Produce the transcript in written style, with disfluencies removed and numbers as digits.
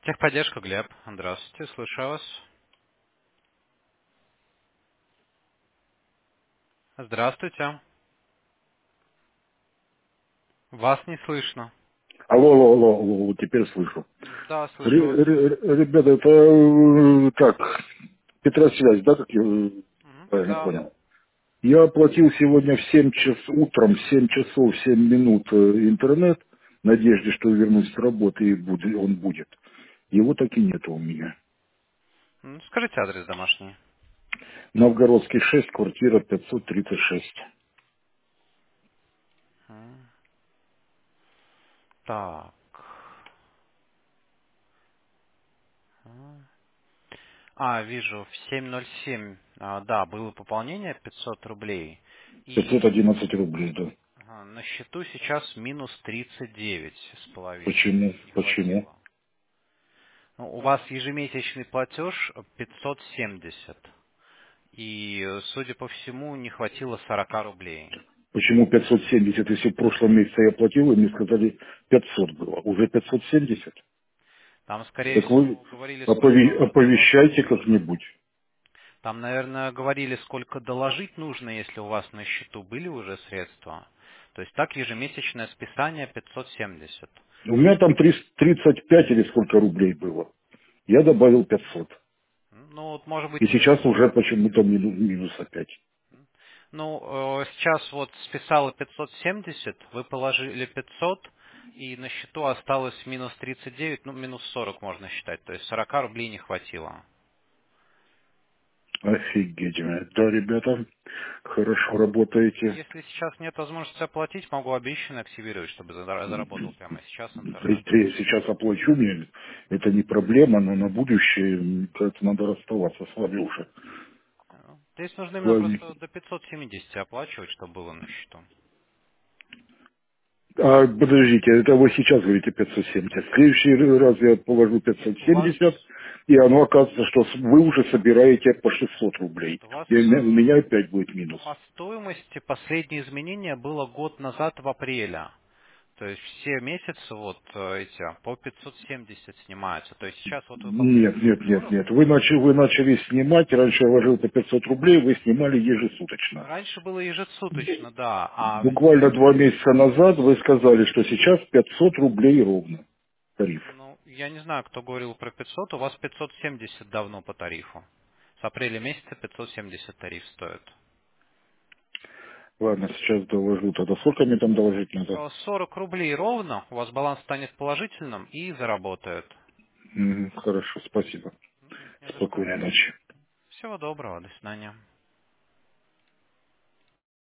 Техподдержка, Глеб. Здравствуйте, слушаю вас. Здравствуйте. Вас не слышно. Алло, алло, алло, алло, вот теперь слышу. Да, слышу вас. Ребята, это так, Петросвязь, да, как я правильно Да. понял? Я оплатил сегодня в 7 часов, утром в 7 часов 7 минут интернет, в надежде, что вернусь с работы и он будет. Его так и нет у меня. Скажите адрес домашний. Новгородский 6, квартира 536. Так. М. Вижу, в 7:07, да, было пополнение 500 рублей. И 511 рублей, да. на счету сейчас минус 39,5. Почему? Не Почему? хватило. Ну, у вас ежемесячный платеж 570. И, судя по всему, не хватило 40 рублей. Почему 570? Если в прошлом месяце я платил, и мне сказали 500 было. Уже 570? Там, скорее Так вы всего, говорили, сколько нужно оповещайте доложить. как-нибудь. Там, наверное, говорили, сколько доложить нужно, если у вас на счету были уже средства. То есть так ежемесячное списание 570. У меня там 35 или сколько рублей было. Я добавил 500. Ну, вот, может быть, И сейчас уже почему-то минус опять. сейчас вот списало 570, вы положили 500, и на счету осталось минус 39, минус 40 можно считать. То есть 40 рублей не хватило. Офигеть. Да, ребята, хорошо работаете. Если сейчас нет возможности оплатить, могу обещанно активировать, чтобы заработал прямо сейчас интернет. Если я сейчас оплачу, мне это не проблема, но на будущее как-то надо расставаться с вами уже. Здесь нужно именно Ладно. просто до 570 оплачивать, чтобы было на счету. А, подождите, это вы сейчас говорите 570. В следующий раз я положу У вас, 570, и оно окажется, что вы уже собираете по 600 рублей. нет, у вас, И у меня опять будет минус. по стоимости последнее изменение было год назад в апреле. То есть все месяцы по 570 снимаются. То есть сейчас вот Нет, выполняется нет, нет, 40. нет. Вы начали снимать, раньше я вложил по 500 рублей, вы снимали ежесуточно. Раньше было ежесуточно, да, а Буквально 2 месяца назад вы сказали, что сейчас 500 рублей ровно тариф. я не знаю, кто говорил про 500, у вас 570 давно по тарифу. С апреля месяца 570 тариф стоит. Ладно, сейчас доложу тогда. Сколько мне там доложить надо? 40 рублей ровно, у вас баланс станет положительным и заработает. Хорошо, спасибо. Не за что. Спокойной ночи. Всего доброго, до свидания.